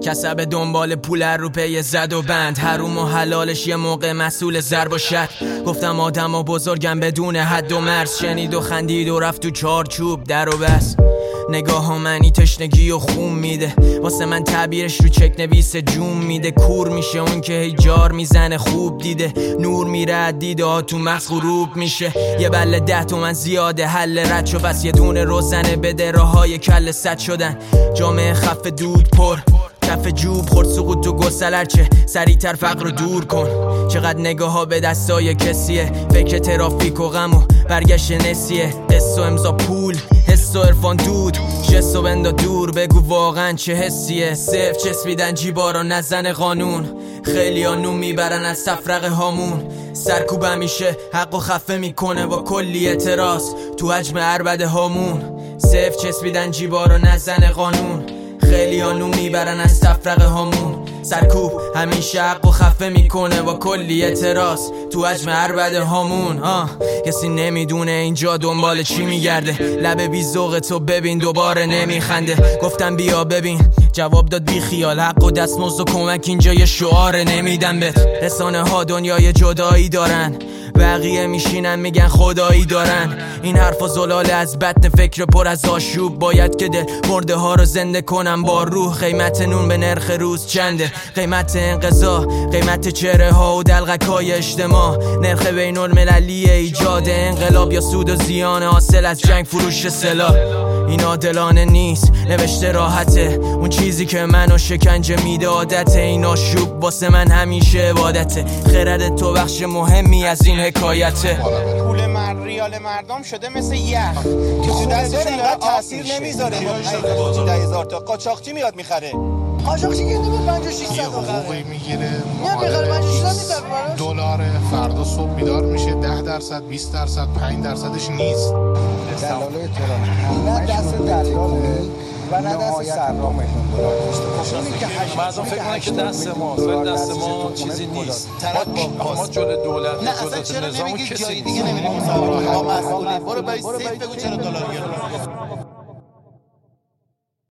کسب دنبال پول رو پی زد و بند، حروم و حلالش یه موقع مسئول ضرب و شد. گفتم آدم و بزرگم بدون حد و مرز، شنید و خندید و رفت تو چارچوب در و بس. نگاه ها منی تشنگی و خون میده، واسه من تعبیرش رو چک نویس جون میده. کور میشه اون که هی جار میزنه خوب دیده، نور میره دیده ها تو مغز غروب میشه. یه بله 10 تومن زیاده حل رد شو، بس یه دونه روزنه بده راهای کل سد شدن. جامعه خف دود پر کف جوب خورد سقوط تو گسلر، چه سریعتر فقر رو دور کن. چقدر نگاه ها به دستای کسیه، فکر ترافیک و غم و برگشت نسیه. قصه و امضا پول، حس و عرفان دود، جس و بندا دور، بگو واقعا چه حسیه. صفر چسبیدن جیبا رو نزن قانون، خیلی ها نون میبرن از تفرق هامون. سرکوب همیشه حق و خفه میکنه با کلی اعتراض تو حجم عربده هامون. صفر چسبیدن جیبا رو نزن قانون، خیلی ها نون میبرن از تفرق هامون. سرکوب همیشه حق و خفه میکنه با کلی اعتراض تو حجم عربده هامون. کسی نمیدونه اینجا دنبال چی میگرده، لب بی ذوق تو ببین دوباره نمیخنده. گفتم بیا ببین، جواب داد بی خیال، حق و دستمزد و کمک اینجا یه شعار نمیدن بهت. رسانه ها دنیای جدایی دارن، بقیه میشینن میگن خدایی دارن. این حرفا زلاله از بطن فکر پر از آشوب، باید که دل مرده ها رو زنده کنم با روح. قیمت نون به نرخ روز چنده، قیمت انقضا، قیمت چهره ها و دلغک های اجتماع، نرخ بین المللی ایجاد انقلاب یا سود و زیان حاصل از جنگ فروش سلاح. این عادلانه نیست، نوشته راحته، اون چیزی که منو شکنجه میده عادته. این آشوب واسه من همیشه عبادته، خرد تو بخش مهمی از این حکایته. پول ریال مردم شده مثل یخ که تو دستشون اینقدر تاثیر نمیذاره. 10,000 تا قاچاقچی میاد میخره، قاچاقچی یه نمیه 5-600 حقوقی میگیره، $500 فردا صبح بیدار میشه 10%، 20%، 5%ش نیست. دلالای تهران نه دست دلاله و نه دست سرمایه‌گذاران. مردم فکر کنن که دست ماست، ولی دست ما چیزی نیست. ما جلوی دولت، نه اصلا چرا نمیگی جای دیگه نمیریم؟ ما مسئولیم. برو برای سیف بگو چرا دلار گرفت.